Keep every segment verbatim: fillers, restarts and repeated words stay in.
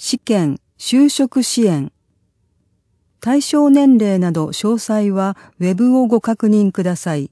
試験、就職支援。対象年齢など詳細はウェブをご確認ください。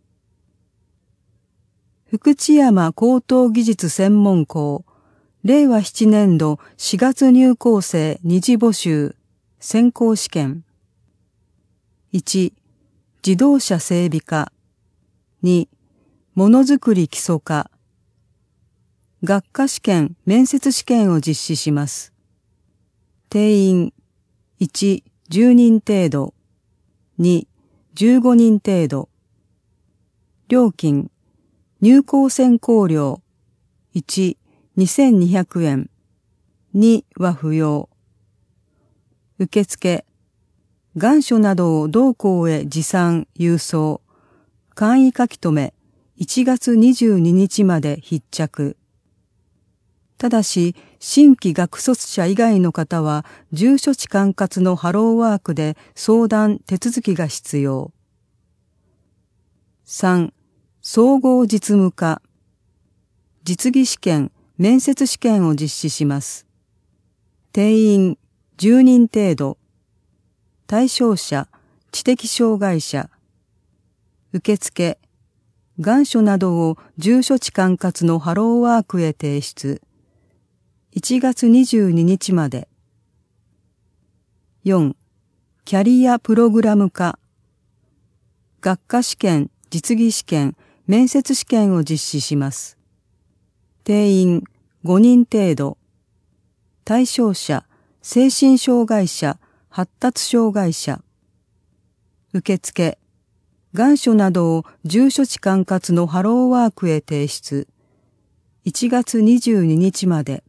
福知山高等技術専門校、れいわななねんどしがつ入校生二次募集、選考試験。いち、自動車整備科。に、ものづくり基礎科。学科試験、面接試験を実施します。定員、いち、じゅうにん程度。に、じゅうごにん程度。料金、入校選考料。いち、にせんにひゃくえん。には不要。受付、願書などを同校へ持参、郵送。簡易書き留め、いちがつにじゅうににちまで必着。ただし、新規学卒者以外の方は、住所地管轄のハローワークで相談、手続きが必要。さん、総合実務科。実技試験、面接試験を実施します。定員、じゅうにん程度。対象者、知的障害者。受付、願書などを住所地管轄のハローワークへ提出。いちがつにじゅうににちまで。よん、キャリアプログラム科。学科試験、実技試験、面接試験を実施します。定員、ごにん程度。対象者、精神障害者、発達障害者。受付、願書などを住所地管轄のハローワークへ提出。いちがつにじゅうににちまで。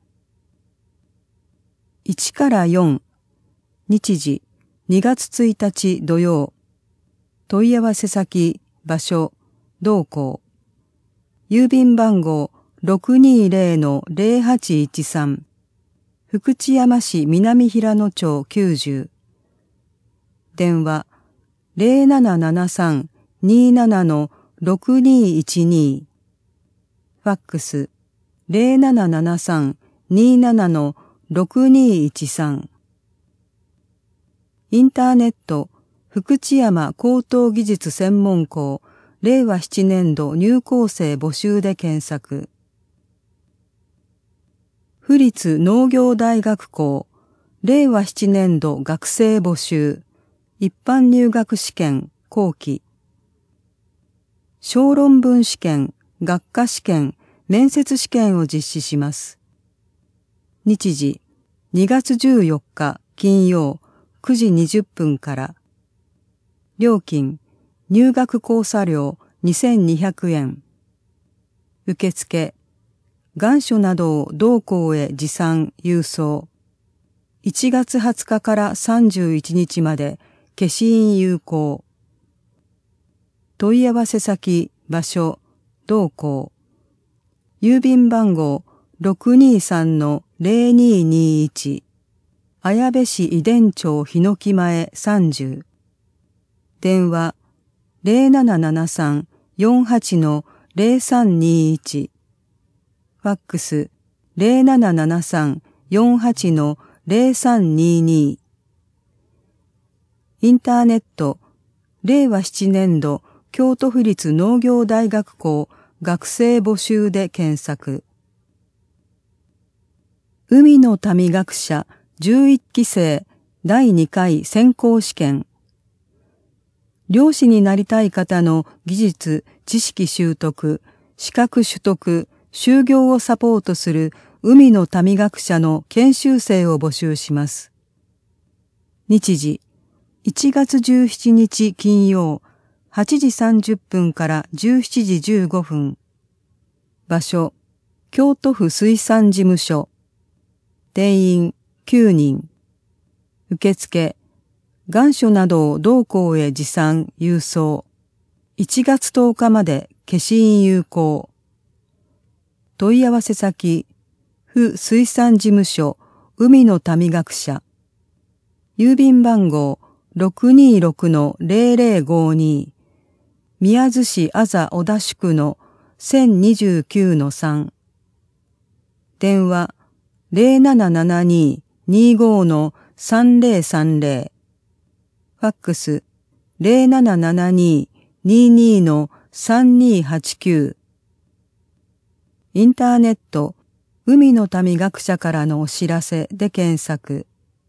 いちからよん、日時、にがつついたち土曜。問い合わせ先、場所、同校。郵便番号 ろくにーぜろのぜろはちいちさん。福知山市南平野町きゅうじゅう。電話ゼロななななさん にーななのろくにーいちにー。ファックスゼロななななさん にーななのろくにーいちさん。インターネット福知山高等技術専門校れいわななねんど入校生募集で検索。府立農業大学校れいわななねんど学生募集一般入学試験後期。小論文試験、学科試験、面接試験を実施します。日時、にがつじゅうよっか金曜くじにじゅっぷんから。料金、入学講座料にせんにひゃくえん。受付、願書などを同校へ持参、郵送。いちがつはつかからさんじゅういちにちまで消印有効。問い合わせ先、場所、同校。郵便番号 ろくにーさんのぜろにーにーいち。綾部市井田町日の木前さんじゅう。電話ゼロななななさん よんはちのぜろさんにーいち。ファックスゼロななななさん よんはちのぜろさんにーにー。インターネットれいわななねんど京都府立農業大学校学生募集で検索。海の民学者じゅういっき生だいにかい選考試験。漁師になりたい方の技術、知識習得、資格取得、就業をサポートする海の民学者の研修生を募集します。日時、いちがつじゅうしちにち金曜、はちじさんじゅっぷんからじゅうしちじじゅうごふん。場所、京都府水産事務所。定員きゅうにん。受付、願書などを同校へ持参、郵送。いちがつとおかまで消印有効。問い合わせ先、府水産事務所、海の民学者。郵便番号 ろくにーろくのぜろぜろごに。宮津市安佐小田宿のせんにじゅうきゅうのさん。電話ゼロななななににじゅうごのさんぜろさんぜろ。ファックスゼロななななに にじゅうにのさんにはちきゅう。インターネット、海の民学者からのお知らせで検索。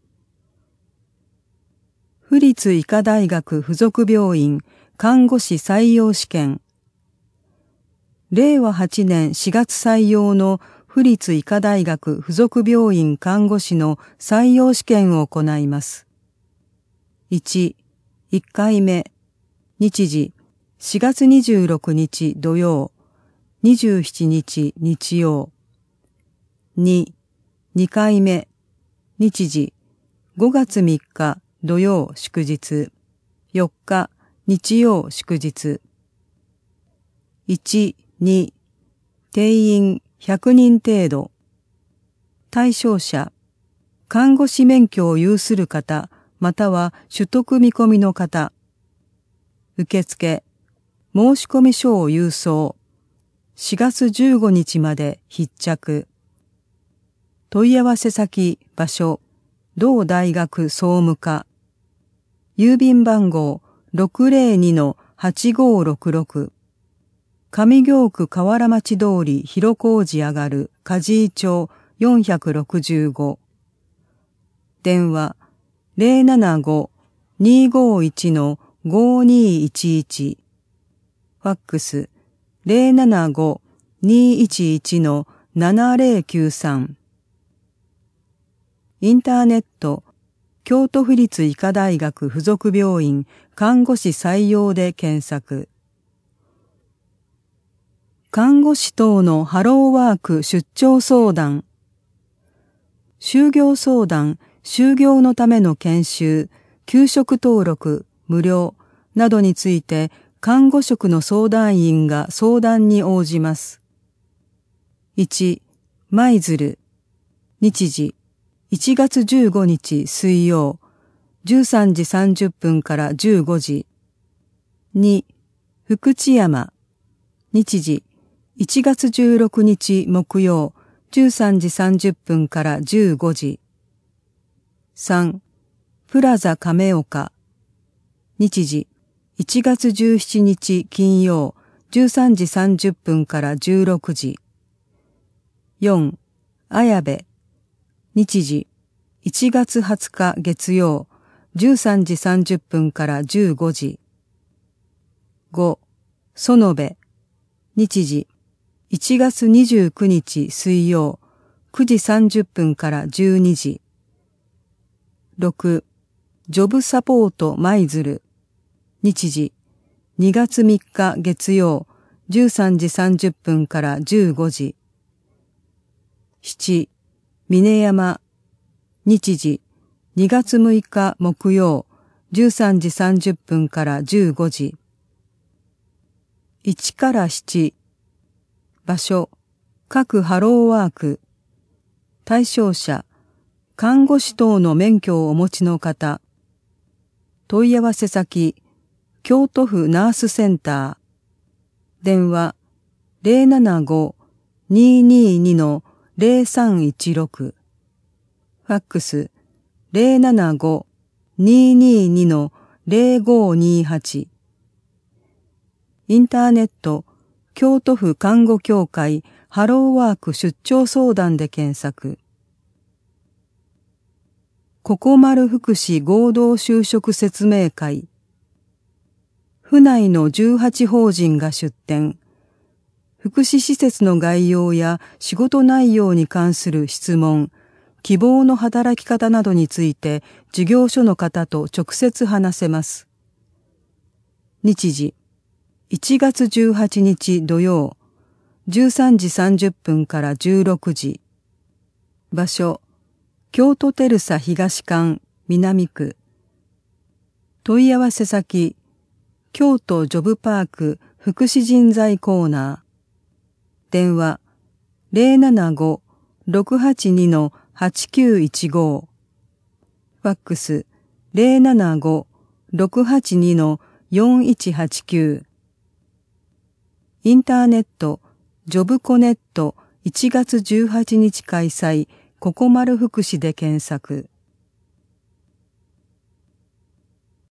府立医科大学附属病院看護師採用試験。れいわはちねんしがつ採用の府立医科大学附属病院看護師の採用試験を行います。いち、いっかいめ、日時しがつにじゅうろくにち土曜、にじゅうしちにち日曜。に、にかいめ、日時ごがつみっか土曜祝日、よっか日曜祝日。いち、に、定員ひゃくにん程度。対象者、看護師免許を有する方、または取得見込みの方。受付、申込書を郵送。しがつじゅうごにちまで必着。問い合わせ先、場所、同大学総務課。郵便番号 ろくぜろにのはちごろくろく。上京区河原町通り広小路上がる梶井町よんひゃくろくじゅうご。電話ゼロななご にごいちのごにいちいち。ファックスゼロななご にいちいちのななぜろきゅうさん。インターネット、京都府立医科大学附属病院看護師採用で検索。看護師等のハローワーク出張相談。就業相談、就業のための研修、給食登録、無料などについて看護職の相談員が相談に応じます。いち、舞鶴。日時いちがつじゅうごにち水曜、じゅうさんじさんじゅっぷんからじゅうごじ。に、福知山。日時いちがつじゅうろくにち木曜、じゅうさんじさんじゅっぷんからじゅうごじ。さん、プラザ亀岡。日時いちがつじゅうしちにち金曜、じゅうさんじさんじゅっぷんからじゅうろくじ。よん、綾部。日時いちがつはつか月曜、じゅうさんじさんじゅっぷんからじゅうごじ。ご、園部。日時いちがつにじゅうくにち水曜、くじさんじゅっぷんからじゅうにじ。ろく、ジョブサポート舞鶴。日時にがつみっか月曜、じゅうさんじさんじゅっぷんからじゅうごじ。しち、峰山。日時にがつむいか木曜、じゅうさんじさんじゅっぷんからじゅうごじ。いちからしち、場所、各ハローワーク。対象者、看護師等の免許をお持ちの方。問い合わせ先、京都府ナースセンター。電話ゼロななご にににのぜろさんいちろく。ファックスゼロななご にににのぜろごにはち。インターネット、京都府看護協会ハローワーク出張相談で検索。ここまる福祉合同就職説明会。府内のじゅうはちほうじんが出展。福祉施設の概要や仕事内容に関する質問、希望の働き方などについて事業所の方と直接話せます。日時いちがつじゅうはちにち土曜、じゅうさんじさんじゅっぷんからじゅうろくじ。場所、京都テルサ東館南区。問い合わせ先、京都ジョブパーク福祉人材コーナー。電話ゼロななご ろくはちにのはちきゅういちご。ファックスゼロななご ろくはちにのよんいちはちきゅう。インターネット、ジョブコネットいちがつじゅうはちにち開催ここまる福祉で検索。